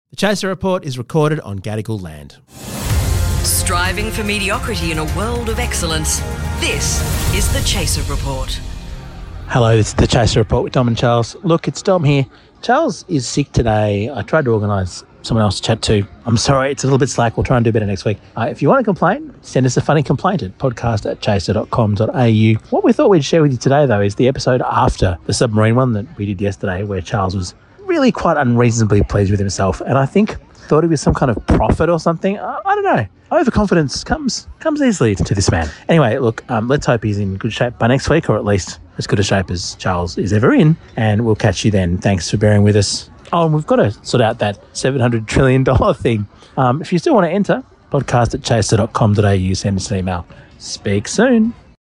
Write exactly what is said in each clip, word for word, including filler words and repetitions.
The Chaser Report is recorded on Gadigal land. Striving for mediocrity in a world of excellence. This is The Chaser Report. Hello, this is The Chaser Report with Dom and Charles. Look, it's Dom here. Charles is sick today. I tried to organise someone else to chat to. I'm sorry, it's a little bit slack. We'll try and do better next week. Uh, if you want to complain, send us a funny complaint at podcast at chaser dot com dot a u. What we thought we'd share with you today, though, is the episode after the submarine one that we did yesterday, where Charles was really quite unreasonably pleased with himself. And I think thought he was some kind of prophet or something. I, I don't know. Overconfidence comes comes easily to this man. Anyway, look, um, let's hope he's in good shape by next week, or at least as good a shape as Charles is ever in. And we'll catch you then. Thanks for bearing with us. Oh, and we've got to sort out that seven hundred trillion dollars thing. Um, if you still want to enter, podcast at chaser dot com dot a u, send us an email. Speak soon.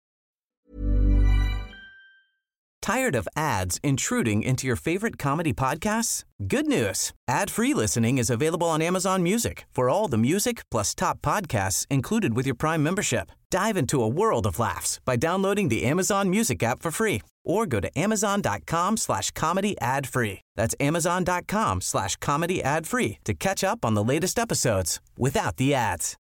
Tired of ads intruding into your favorite comedy podcasts? Good news. Ad-free listening is available on Amazon Music for all the music plus top podcasts included with your Prime membership. Dive into a world of laughs by downloading the Amazon Music app for free or go to amazon.com slash comedy ad free. That's amazon.com slash comedy ad free to catch up on the latest episodes without the ads.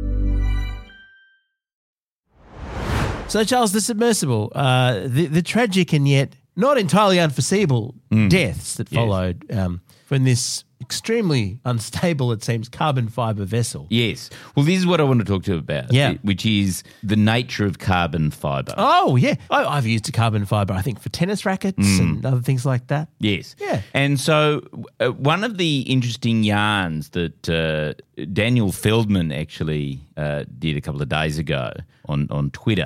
So, Charles, the submersible, uh, the, the tragic and yet not entirely unforeseeable mm. deaths that followed yes. um, from this extremely unstable, it seems, carbon fibre vessel. Yes. Well, this is what I want to talk to you about, yeah. which is the nature of carbon fibre. Oh, yeah. I, I've used a carbon fibre, I think, for tennis rackets mm. and other things like that. Yes. Yeah. And so uh, one of the interesting yarns that uh, Daniel Feldman actually uh, did a couple of days ago on, on Twitter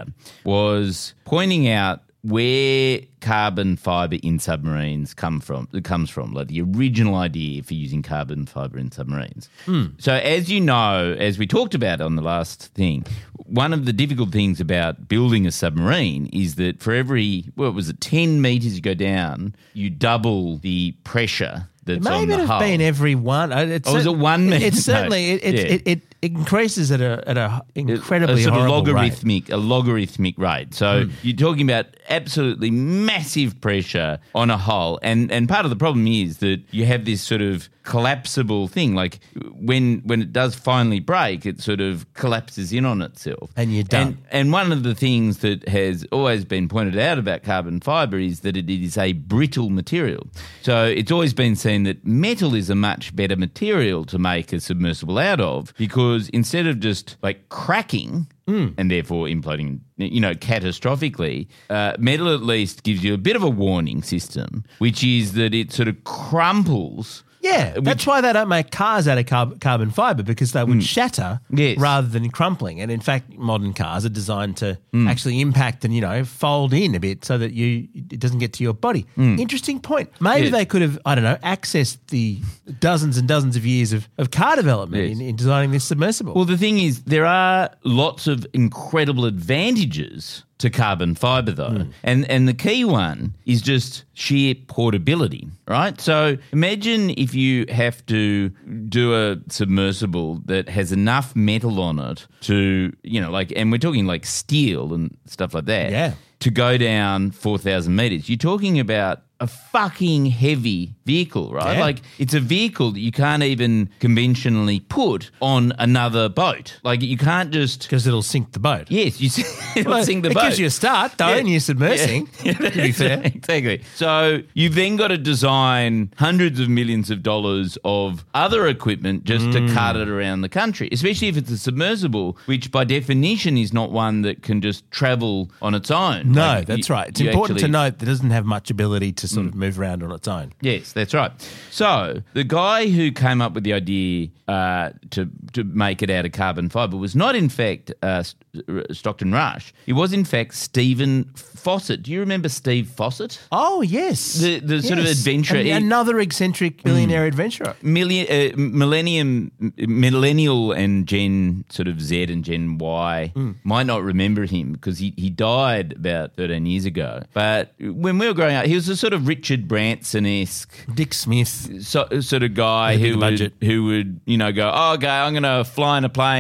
was pointing out where carbon fibre in submarines come from. It comes from, like the original idea for using carbon fibre in submarines. Mm. So as you know, as we talked about on the last thing, one of the difficult things about building a submarine is that for every, what was it, ten metres you go down, you double the pressure that's it on may the have hull. been every one. It's oh, was it one metre? It's certainly, no. it, it, yeah. it, it, it increases at a at a incredibly a sort of horrible logarithmic, rate. a logarithmic rate. So mm. you're talking about absolutely massive pressure on a hull, and and part of the problem is that you have this sort of collapsible thing. Like when when it does finally break, it sort of collapses in on itself, and you're done. And, and one of the things that has always been pointed out about carbon fibre is that it is a brittle material. So it's always been seen that metal is a much better material to make a submersible out of, because instead of just like cracking mm. and therefore imploding, you know, catastrophically, uh, metal at least gives you a bit of a warning system, which is that it sort of crumples. Yeah, Which, that's why they don't make cars out of carb- carbon fibre, because they would mm. shatter yes. rather than crumpling. And in fact, modern cars are designed to mm. actually impact and, you know, fold in a bit so that you it doesn't get to your body. Mm. Interesting point. Maybe yes. they could have, I don't know, accessed the dozens and dozens of years of, of car development yes. in, in designing this submersible. Well, the thing is, there are lots of incredible advantages to carbon fibre, though. Mm. And and the key one is just sheer portability, right? So imagine if you have to do a submersible that has enough metal on it to, you know, like, and we're talking like steel and stuff like that, yeah. to go down four thousand metres. You're talking about a fucking heavy vehicle, right? Yeah. Like, it's a vehicle that you can't even conventionally put on another boat. Like, you can't just... Because it'll sink the boat. Yes, you it'll well, sink the it boat. It gives you a start, though, yeah. and you're submersing, yeah. to be fair. Exactly. So you've then got to design hundreds of millions of dollars of other equipment just mm. to cart it around the country, especially if it's a submersible, which by definition is not one that can just travel on its own. No, like that's you, right. It's you important actually, to note that it doesn't have much ability to sort mm. of move around on its own. Yes, that's right. So the guy who came up with the idea uh, to to make it out of carbon fibre was not, in fact, uh, Stockton Rush. It was, in fact, Stephen Fawcett. Do you remember Steve Fawcett? Oh, yes. The the sort yes. of adventurer. An- another eccentric millionaire mm. adventurer. Million, uh, millennium, millennial and Gen sort of Z and Gen Y mm. might not remember him because he, he died about thirteen years ago. But when we were growing up, he was a sort of Richard Branson-esque, Dick Smith so, sort of guy who would, who would, you know, go, oh, okay, I'm going to fly in a plane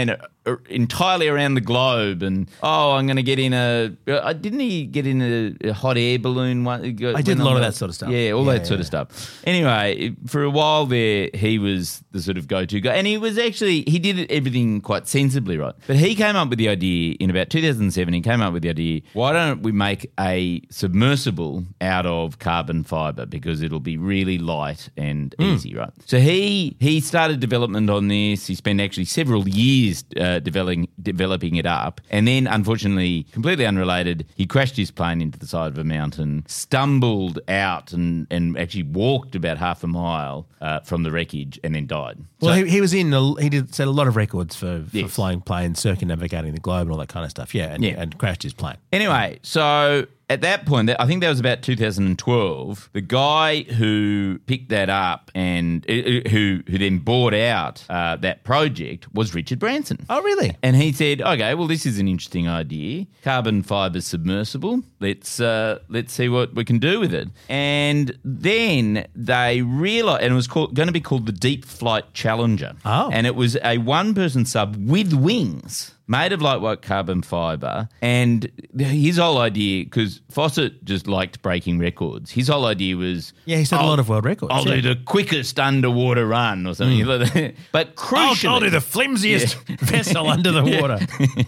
uh, entirely around the globe, and oh, I'm going to get in a. Uh, didn't he get in a, a hot air balloon? One, I did a lot of that sort of stuff. Yeah, all Yeah, that yeah, sort of stuff. Anyway, for a while there, he was the sort of go-to guy, and he was actually he did everything quite sensibly, right? But he came up with the idea in about two thousand seven. He came up with the idea: why don't we make a submersible out of carbon fibre, because it'll be really light and Mm. easy, right? So he he started development on this. He spent actually several years uh, developing developing it up, and then unfortunately, completely unrelated, he crashed his plane into the side of a mountain, stumbled out, and and actually walked about half a mile uh, from the wreckage, and then died. Well, So- he, he was in, a, he did set a lot of records for, for Yes. flying planes, circumnavigating the globe and all that kind of stuff. Yeah, and, Yeah. and crashed his plane. Anyway, so at that point, I think that was about two thousand twelve, the guy who picked that up and uh, who who then bought out uh, that project was Richard Branson. Oh, really? And he said, okay, well, this is an interesting idea. Carbon fibre submersible. Let's uh, let's see what we can do with it. And then they realised, and it was called, going to be called the Deep Flight Challenger. Oh. And it was a one-person sub with wings, made of lightweight carbon fibre. And his whole idea, because Fawcett just liked breaking records, his whole idea was... Yeah, he set a I'll- lot of world records. I'll yeah. do the quickest underwater run or something like that. But I'll, crucially... I'll do the flimsiest vessel under the water.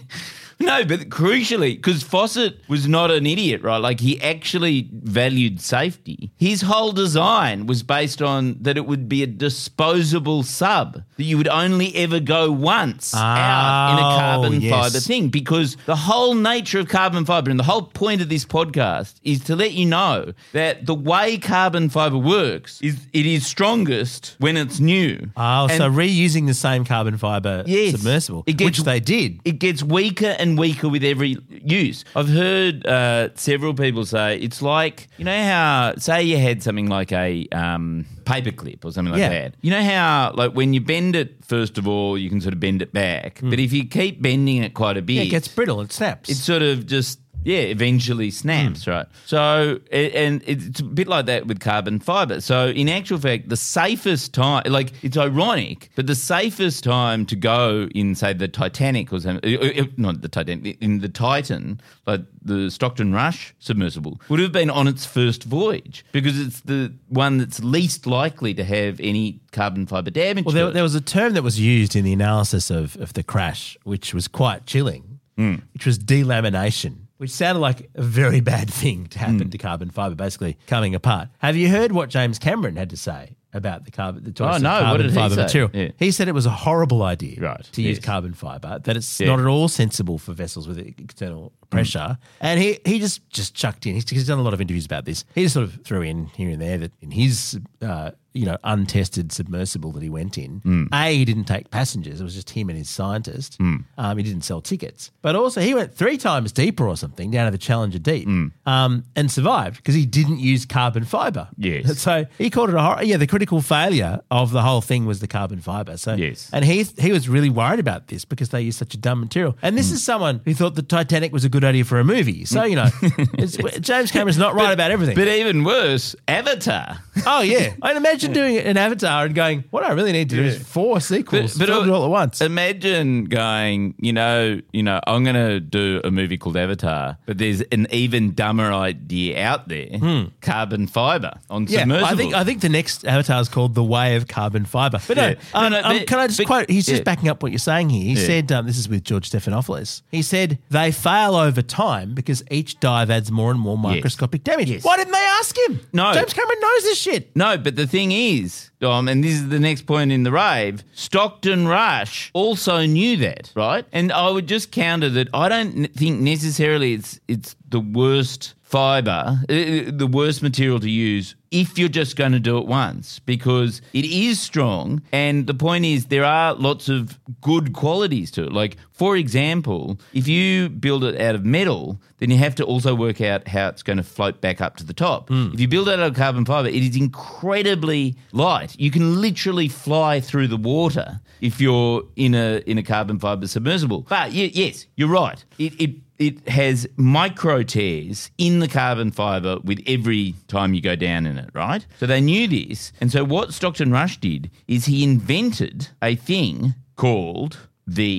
No, but crucially, because Fawcett was not an idiot, right? Like, he actually valued safety. His whole design was based on that it would be a disposable sub, that you would only ever go once out in a Oh, carbon yes. fibre thing, because the whole nature of carbon fibre and the whole point of this podcast is to let you know that the way carbon fibre works is it is strongest when it's new. Oh, And- so reusing the same carbon fibre Yes. submersible, It gets- which they did. It gets weaker and weaker with every use. I've heard uh, several people say it's like, you know how, say you had something like a um, paperclip or something like Yeah. that. You know how, like, when you bend it, first of all, you can sort of bend it back. But if you keep bending it quite a bit, Yeah, it gets brittle, it snaps. it sort of just, yeah, eventually snaps, right? So, a- and it's a bit like that with carbon fibre. So, in actual fact, the safest time, like, it's ironic, but the safest time to go in, say, the Titanic or something, uh, uh, not the Titanic, in the Titan, like the Stockton Rush submersible, would have been on its first voyage, because it's the one that's least likely to have any carbon fibre damage. well, to there, it. there was a term that was used in the analysis of, of the crash, which was quite chilling, Mm. which was delamination, which sounded like a very bad thing to happen Mm. to carbon fibre, basically coming apart. Have you heard what James Cameron had to say about the carbon, the choice Oh, of no, what carbon did he fibre say? material? Yeah. He said it was a horrible idea Right, to use yes. carbon fibre, that it's Yeah. not at all sensible for vessels with external pressure. And he, he just, just chucked in. He's, he's done a lot of interviews about this. He just sort of threw in here and there that in his uh, you know, untested submersible that he went in, Mm. A, he didn't take passengers. It was just him and his scientist. Mm. Um, he didn't sell tickets. But also he went three times deeper or something, down to the Challenger Deep, Mm. um, and survived because he didn't use carbon fibre. Yes. So he called it a horror. Yeah, the critical failure of the whole thing was the carbon fibre. So Yes. And he he was really worried about this because they used such a dumb material. And this is someone who thought the Titanic was a good idea for a movie. So, you know, it's, James Cameron's not right about everything. But even worse, Avatar. Oh, yeah. I'd imagine doing an Avatar and going, what I really need to do is four sequels, but, filmed all at once. Imagine going, you know, you know, I'm going to do a movie called Avatar, but there's an even dumber idea out there: carbon fibre on Yeah, submersibles. I think I think the next Avatar is called The Way of Carbon Fibre. But no, Yeah. um, No, no, um, but- can I just but- quote? He's just yeah. backing up what you're saying here. He Yeah. said, um, this is with George Stephanopoulos, he said, they fail over time because each dive adds more and more microscopic damage. Yes. Why didn't they ask him? No. James Cameron knows this shit. No, but the thing is, Dom, and this is the next point in the rave, Stockton Rush also knew that, right? And I would just counter that I don't n- think necessarily it's it's the worst fibre, uh, the worst material to use if you're just going to do it once, because it is strong. And the point is there are lots of good qualities to it. Like, for example, if you build it out of metal, then you have to also work out how it's going to float back up to the top. If you build it out of carbon fibre, it is incredibly light. You can literally fly through the water if you're in a in a carbon fibre submersible. But y- yes, you're right. It, it It has micro tears in the carbon fibre with every time you go down in it, right? So they knew this. And so what Stockton Rush did is he invented a thing called the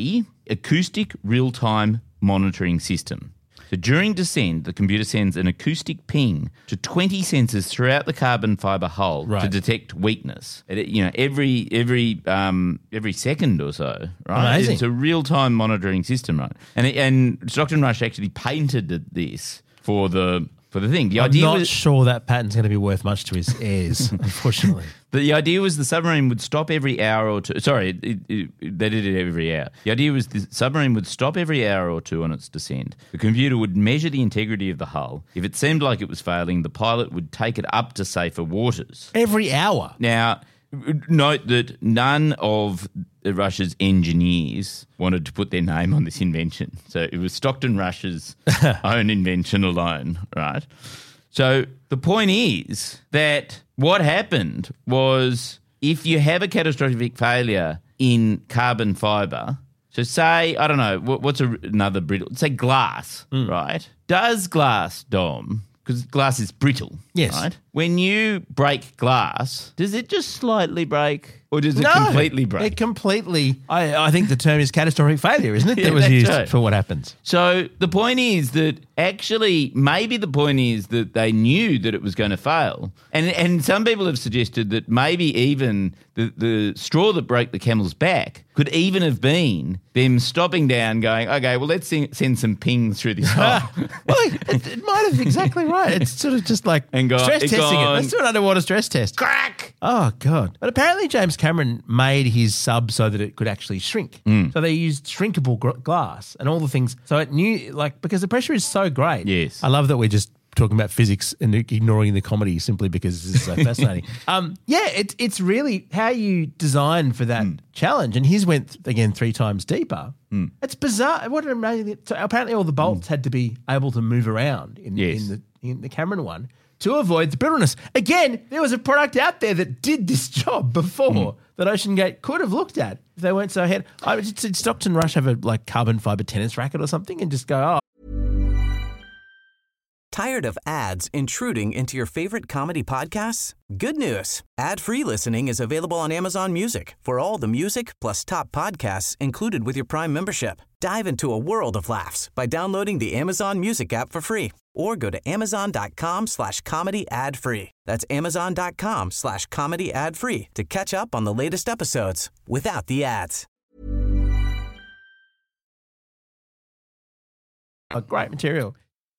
acoustic real-time monitoring system. So during descent, the computer sends an acoustic ping to twenty sensors throughout the carbon fibre hull Right. to detect weakness. It, you know, every every um, every second or so, right? Amazing. It's a real-time monitoring system, right? And it, and Stockton Rush actually patented this for the for the thing. The I'm idea not was, sure that patent's going to be worth much to his heirs, unfortunately. The idea was the submarine would stop every hour or two. Sorry, it, it, they did it every hour. The idea was the submarine would stop every hour or two on its descent. The computer would measure the integrity of the hull. If it seemed like it was failing, the pilot would take it up to safer waters. Every hour. Now, note that none of Rush's engineers wanted to put their name on this invention. So it was Stockton Rush's own invention alone, right? So the point is that what happened was if you have a catastrophic failure in carbon fibre, so say, I don't know, what, what's a, another brittle, say glass, Mm. right? Does glass, Dom, because glass is brittle, Yes. right? When you break glass, does it just slightly break or does it No, completely break? It completely. I, I think the term is catastrophic failure, isn't it? Yeah, that was that's used right. for what happens. So the point is that actually, maybe the point is that they knew that it was going to fail. And and some people have suggested that maybe even the, the straw that broke the camel's back could even have been them stopping down going, okay, well, let's sing, send some pings through this hole. Well, it, it might have exactly right. It's sort of just like And go- stress it testing it. gone- Let's do an underwater stress test. Crack! Oh, God. But apparently James Cameron made his sub so that it could actually shrink. Mm. So they used shrinkable gr- glass and all the things. So it knew, like, because the pressure is so great. Yes. I love that we're just talking about physics and ignoring the comedy simply because this is so fascinating. Um, yeah, it, it's really how you design for that Mm. challenge. And his went, again, three times deeper. It's bizarre. What an amazing. So apparently all the bolts had to be able to move around in, Mm. Yes. in the in the Cameron one to avoid the brittleness. Again, there was a product out there that did this job before Mm. that OceanGate could have looked at if they weren't so ahead. I did, did Stockton Rush have a like carbon fiber tennis racket or something and just go, oh, Tired of ads intruding into your favorite comedy podcasts? Good news. Ad-free listening is available on Amazon Music for all the music plus top podcasts included with your Prime membership. Dive into a world of laughs by downloading the Amazon Music app for free or go to amazon.com slash comedy ad free. That's amazon.com slash comedy ad free to catch up on the latest episodes without the ads. oh, great material.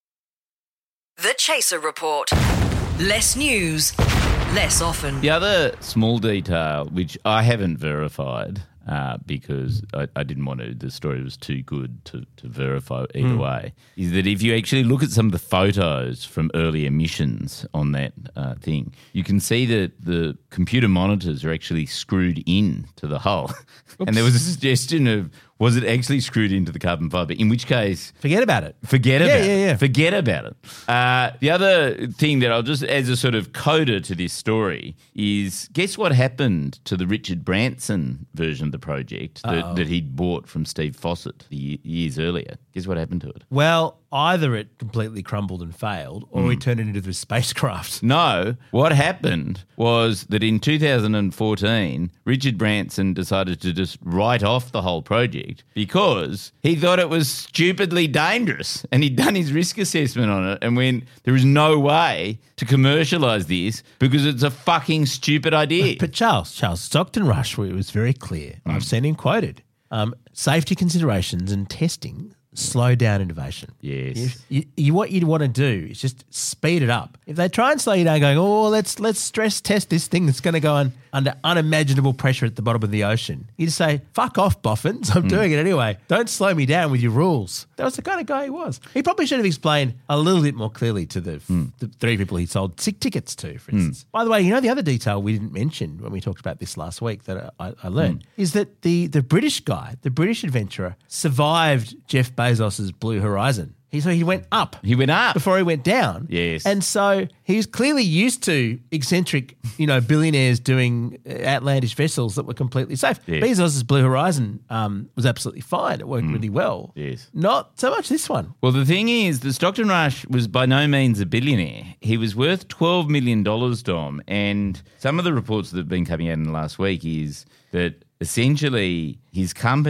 The Chaser Report. Less news, less often. The other small detail, which I haven't verified uh, because I, I didn't want to, the story was too good to, to verify either way, is that if you actually look at some of the photos from earlier missions on that uh, thing, you can see that the computer monitors are actually screwed in to the hull. And there was a suggestion of, was it actually screwed into the carbon fibre? In which case, Forget about it. Forget Yeah, about yeah, it. yeah. Forget about it. Uh, the other thing that I'll just, as a sort of coda to this story, is guess what happened to the Richard Branson version of the project that, that he'd bought from Steve Fossett the years earlier? Guess what happened to it? Well, either it completely crumbled and failed or he turned it into the spacecraft. No, what happened was that in two thousand fourteen, Richard Branson decided to just write off the whole project because he thought it was stupidly dangerous and he'd done his risk assessment on it and went, there is no way to commercialise this because it's a fucking stupid idea. But Charles, Charles Stockton Rush, it was very clear. I've seen him quoted. Um, safety considerations and testing slow down innovation. Yes. You, you, what you'd want to do is just speed it up. If they try and slow you down going, oh, let's let's stress test this thing that's going to go on under unimaginable pressure at the bottom of the ocean, you just say, fuck off, boffins. I'm doing it anyway. Don't slow me down with your rules. That was the kind of guy he was. He probably should have explained a little bit more clearly to the, the three people he sold sick tickets to, for instance. By the way, you know the other detail we didn't mention when we talked about this last week that I, I learned is that the, the British guy, the British adventurer, survived Jeff Bezos's Blue Horizon. He, so he went up. He went up. Before he went down. Yes. And so he's clearly used to eccentric, you know, billionaires doing outlandish vessels that were completely safe. Yes. Bezos's Blue Horizon um, was absolutely fine. It worked really well. Yes. Not so much this one. Well, the thing is, the Stockton Rush was by no means a billionaire. He was worth twelve million dollars, Dom, and some of the reports that have been coming out in the last week is that essentially his company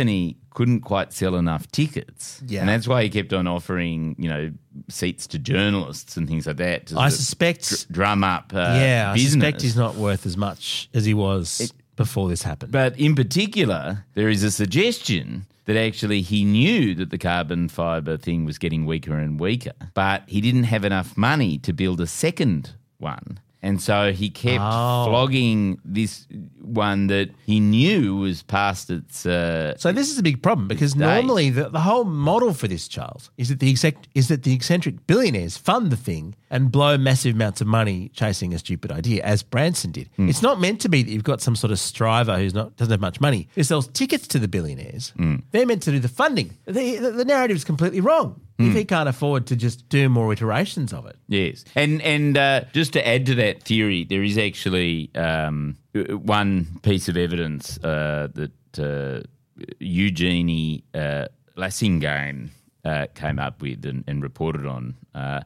couldn't quite sell enough tickets. Yeah. And that's why he kept on offering, you know, seats to journalists and things like that. To I sort of suspect, dr- drum up uh, yeah, business. I suspect he's not worth as much as he was it, before this happened. But in particular, there is a suggestion that actually he knew that the carbon fibre thing was getting weaker and weaker, but he didn't have enough money to build a second one. And so he kept Oh. flogging this one that he knew was past its... Uh, So this is a big problem because Day. normally the, the whole model for this, Charles, is that the exec, is that the eccentric billionaires fund the thing and blow massive amounts of money chasing a stupid idea, as Branson did. Mm. It's not meant to be that you've got some sort of striver who's not doesn't have much money who sells tickets to the billionaires. Mm. They're meant to do the funding. The, the, the narrative is completely wrong. If he can't afford to just do more iterations of it. Yes. And and uh, just to add to that theory, there is actually um, one piece of evidence uh, that uh, Eugenie uh, Lasingame uh, came up with and, and reported on uh,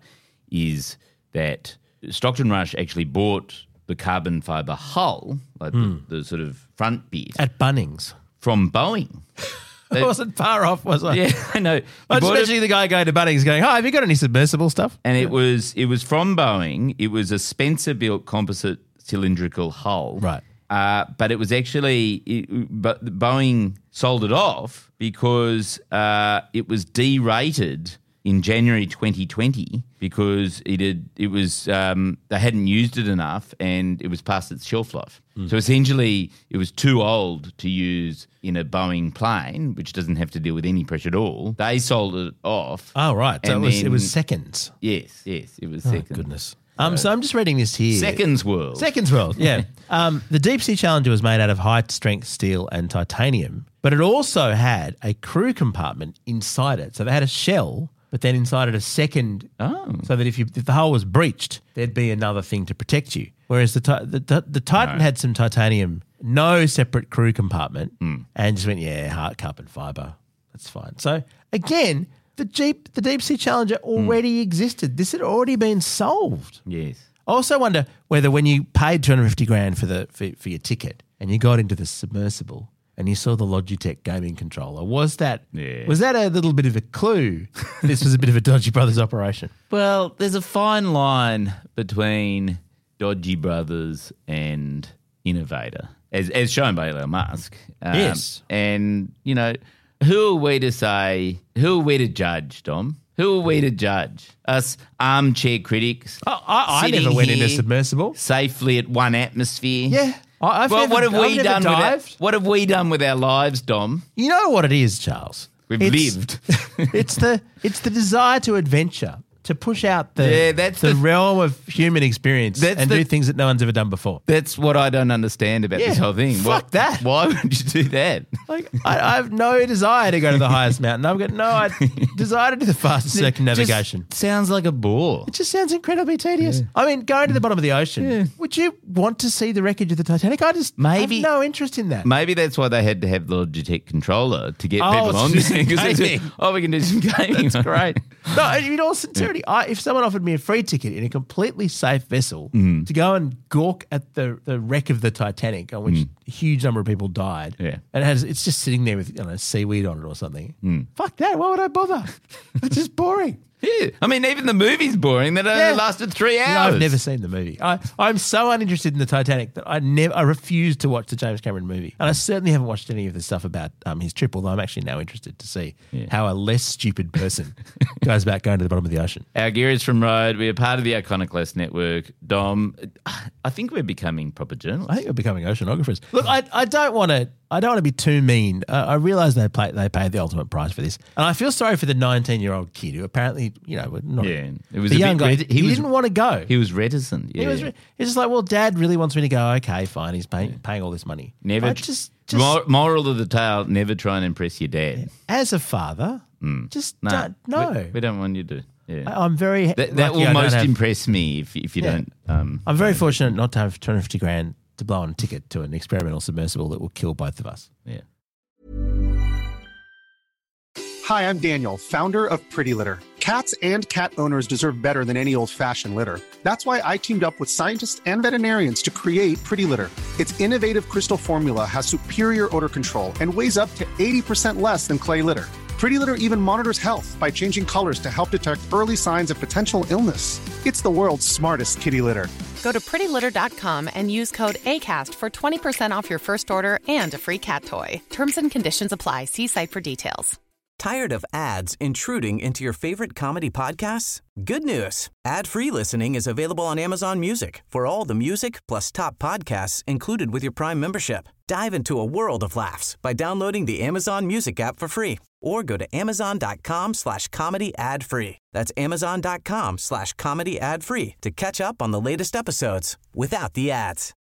is that Stockton Rush actually bought the carbon fibre hull, like the, the sort of front bit, At Bunnings. from Boeing. I wasn't far off, was I? Yeah, I know. I He was bought it- imagining the guy going to Bunnings going, hi, have you got any submersible stuff? And it was it was from Boeing. It was a Spencer-built composite cylindrical hull. Right. Uh, but it was actually, it, but Boeing sold it off because uh, it was derated in January twenty twenty because it had it was um, they hadn't used it enough and it was past its shelf life. Mm. So essentially, it was too old to use in a Boeing plane, which doesn't have to deal with any pressure at all. They sold it off. Oh, right. So it and was, it then- was seconds. Yes, yes, it was Oh, seconds. goodness. Um, so I'm just reading this here. Seconds world. Seconds world, yeah. um, the Deep Sea Challenger was made out of high-strength steel and titanium, but it also had a crew compartment inside it. So they had a shell, but then inside it a second, Oh. so that if, you, if the hull was breached, there'd be another thing to protect you. Whereas the ti- the, the, the Titan No. had some titanium, no separate crew compartment, Mm. and just went, yeah, hard carbon fibre, that's fine. So again, the Jeep, the Deep Sea Challenger already existed. This had already been solved. Yes. I also wonder whether when you paid two hundred fifty grand for the for, for your ticket and you got into the submersible and you saw the Logitech gaming controller, was that Yeah. was that a little bit of a clue? This was a bit of a Dodgy Brothers operation. Well, there's a fine line between Dodgy Brothers and Innovator, as as shown by Elon Musk. Um, Yes. And, you know, who are we to say, who are we to judge, Dom? Who are we to judge? Us armchair critics? I, I, I sitting never went in a here submersible. Safely at one atmosphere. Yeah. I, I've well, never, what have I've we never done with our, dived. what have we done with our lives, Dom? You know what it is, Charles? We've It's- lived. it's the it's the desire to adventure, to push out the, Yeah, that's the, the- realm of human experience That's and the- do things that no one's ever done before. That's what I don't understand about Yeah, this whole thing. fuck What- that. Why would you do that? Like I, I have no desire to go to the highest mountain. I've got no I desire to do the fastest circumnavigation. Just sounds like a bore. It just sounds incredibly tedious. I mean, going to the bottom of the ocean. Would you want to see the wreckage of the Titanic? I just Maybe- have no interest in that. Maybe that's why they had to have the Logitech controller to get Oh, people it's on just there. 'Cause they said, gaming. oh, we can do some gaming. That's great. No, in all sincerity, I, if someone offered me a free ticket in a completely safe vessel Mm. to go and gawk at the, the wreck of the Titanic, on which a huge number of people died, Mm. Yeah. and it has it's just sitting there with you know, seaweed on it or something. Mm. Fuck that! Why would I bother? It's just boring. Yeah. I mean, even the movie's boring. That only Yeah. lasted three You know, hours. I've never seen the movie. I, I'm so uninterested in the Titanic that I never I refuse to watch the James Cameron movie. And I certainly haven't watched any of the stuff about um, his trip, although I'm actually now interested to see how a less stupid person goes about going to the bottom of the ocean. Our gear is from Rode. We are part of the Iconoclast Network. Dom, I think we're becoming proper journalists. I think we're becoming oceanographers. Look, I, I don't want to I don't want to be too mean. Uh, I realise they play, they paid the ultimate price for this, and I feel sorry for the nineteen-year-old kid who apparently, you know, not Yeah, it was the a young bit guy. ret- he he was- didn't want to go. He was reticent. Yeah. He was. Re- he's just like, well, Dad really wants me to go. Okay, fine. He's paying paying all this money. Never I tr- just just Mor- moral of the tale: never try and impress your dad. as a father, just No, don't, no. we, we don't want you to. Yeah. I, I'm very that that lucky will I don't most have- impress me if if you Yeah. don't. Um, I'm very fortunate not to have two hundred fifty grand to blow on a ticket to an experimental submersible that will kill both of us. yeah. Hi, I'm Daniel, founder of Pretty Litter. Cats and cat owners deserve better than any old-fashioned litter. That's why I teamed up with scientists and veterinarians to create Pretty Litter. Its innovative crystal formula has superior odor control and weighs up to eighty percent less than clay litter. Pretty Litter even monitors health by changing colors to help detect early signs of potential illness. It's the world's smartest kitty litter. Go to pretty litter dot com and use code ACAST for twenty percent off your first order and a free cat toy. Terms and conditions apply. See site for details. Tired of ads intruding into your favorite comedy podcasts? Good news. Ad-free listening is available on Amazon Music for all the music plus top podcasts included with your Prime membership. Dive into a world of laughs by downloading the Amazon Music app for free or go to amazon.com slash comedy ad free. That's amazon.com slash comedy ad free to catch up on the latest episodes without the ads.